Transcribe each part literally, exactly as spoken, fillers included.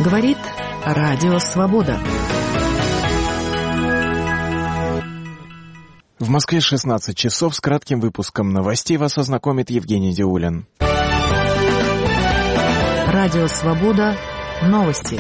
Говорит Радио Свобода. В Москве шестнадцать часов. С кратким выпуском новостей вас ознакомит Евгений Диулин. Радио Свобода. Новости.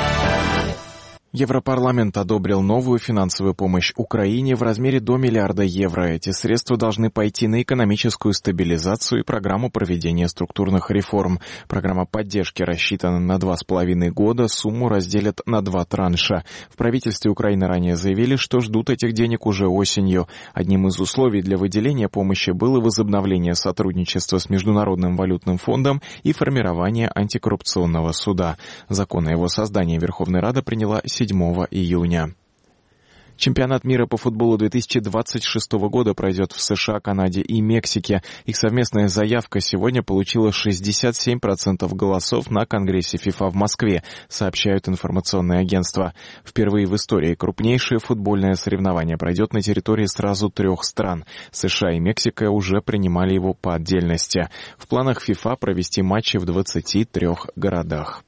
Европарламент одобрил новую финансовую помощь Украине в размере до миллиарда евро. Эти средства должны пойти на экономическую стабилизацию и программу проведения структурных реформ. Программа поддержки рассчитана на два с половиной года, сумму разделят на два транша. В правительстве Украины ранее заявили, что ждут этих денег уже осенью. Одним из условий для выделения помощи было возобновление сотрудничества с Международным валютным фондом и формирование антикоррупционного суда. Закон о его создании Верховная Рада приняла седьмого июня. Чемпионат мира по футболу две тысячи двадцать шестого года пройдет в США, Канаде и Мексике. Их совместная заявка сегодня получила шестьдесят семь процентов голосов на Конгрессе ФИФА в Москве, сообщают информационные агентства. Впервые в истории крупнейшее футбольное соревнование пройдет на территории сразу трех стран. США и Мексика уже принимали его по отдельности. В планах ФИФА провести матчи в двадцати трёх городах.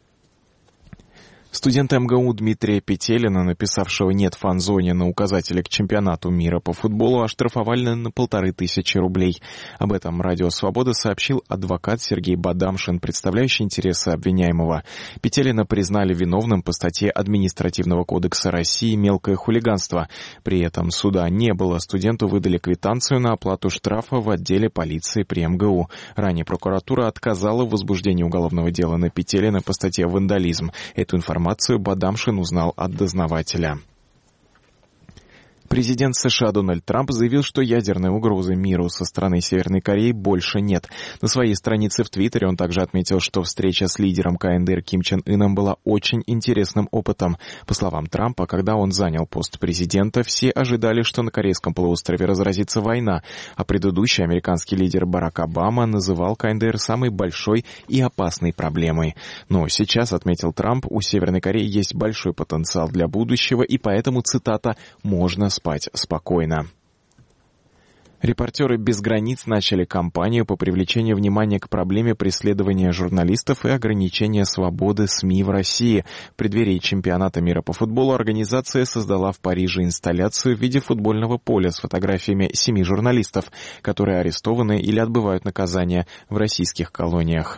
Студента МГУ Дмитрия Петелина, написавшего «нет» фан-зоне на указателе к чемпионату мира по футболу, оштрафовали на полторы тысячи рублей. Об этом Радио Свобода сообщил адвокат Сергей Бадамшин, представляющий интересы обвиняемого. Петелина признали виновным по статье Административного кодекса России «Мелкое хулиганство». При этом суда не было. Студенту выдали квитанцию на оплату штрафа в отделе полиции при МГУ. Ранее прокуратура отказала в возбуждении уголовного дела на Петелина по статье «Вандализм». Эту информацию Информацию Бадамшин узнал от дознавателя. Президент США Дональд Трамп заявил, что ядерной угрозы миру со стороны Северной Кореи больше нет. На своей странице в Твиттере он также отметил, что встреча с лидером КНДР Ким Чен Ыном была очень интересным опытом. По словам Трампа, когда он занял пост президента, все ожидали, что на Корейском полуострове разразится война, а предыдущий американский лидер Барак Обама называл КНДР самой большой и опасной проблемой. Но сейчас, отметил Трамп, у Северной Кореи есть большой потенциал для будущего, и поэтому, цитата, «можно спать спокойно». Репортеры без границ начали кампанию по привлечению внимания к проблеме преследования журналистов и ограничения свободы СМИ в России. В преддверии чемпионата мира по футболу организация создала в Париже инсталляцию в виде футбольного поля с фотографиями семи журналистов, которые арестованы или отбывают наказание в российских колониях.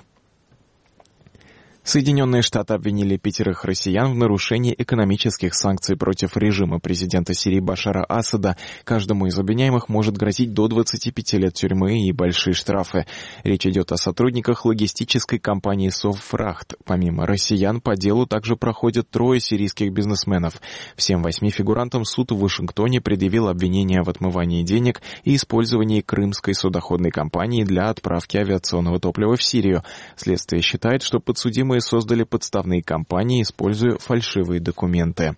Соединенные Штаты обвинили пятерых россиян в нарушении экономических санкций против режима президента Сирии Башара Асада. Каждому из обвиняемых может грозить до двадцати пяти лет тюрьмы и большие штрафы. Речь идет о сотрудниках логистической компании «Совфрахт». Помимо россиян, по делу также проходят трое сирийских бизнесменов. Всем восьми фигурантам суд в Вашингтоне предъявил обвинения в отмывании денег и использовании крымской судоходной компании для отправки авиационного топлива в Сирию. Следствие считает, что подсудимые создали подставные компании, используя фальшивые документы.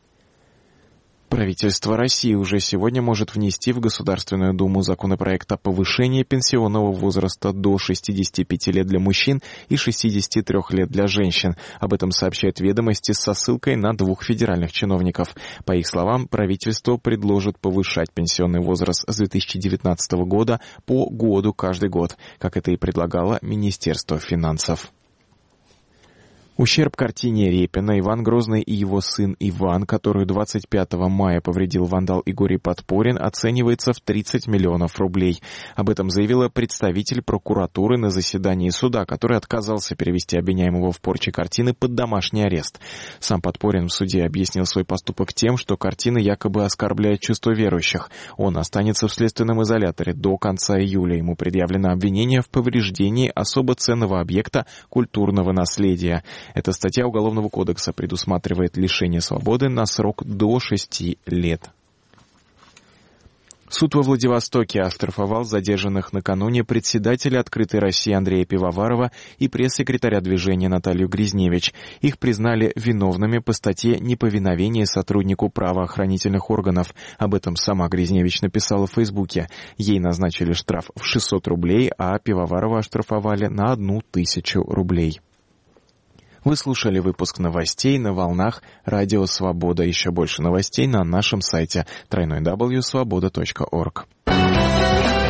Правительство России уже сегодня может внести в Государственную Думу законопроект о повышении пенсионного возраста до шестидесяти пяти лет для мужчин и шестидесяти трёх лет для женщин. Об этом сообщают «Ведомости» со ссылкой на двух федеральных чиновников. По их словам, правительство предложит повышать пенсионный возраст с две тысячи девятнадцатого года по году каждый год, как это и предлагало Министерство финансов. Ущерб картине Репина «Иван Грозный и его сын Иван», которую двадцать пятого мая повредил вандал Игорь Подпорин, оценивается в тридцать миллионов рублей. Об этом заявила представитель прокуратуры на заседании суда, который отказался перевести обвиняемого в порче картины под домашний арест. Сам Подпорин в суде объяснил свой поступок тем, что картина якобы оскорбляет чувства верующих. Он останется в следственном изоляторе до конца июля. Ему предъявлено обвинение в повреждении особо ценного объекта культурного наследия. Эта статья Уголовного кодекса предусматривает лишение свободы на срок до шести лет. Суд во Владивостоке оштрафовал задержанных накануне председателя «Открытой России» Андрея Пивоварова и пресс-секретаря движения Наталью Гризневич. Их признали виновными по статье «Неповиновение сотруднику правоохранительных органов». Об этом сама Гризневич написала в Фейсбуке. Ей назначили штраф в шестьсот рублей, а Пивоварова оштрафовали на одну тысячу рублей. Вы слушали выпуск новостей на волнах Радио Свобода. Еще больше новостей на нашем сайте дабл ю дабл ю дабл ю точка свобода точка орг.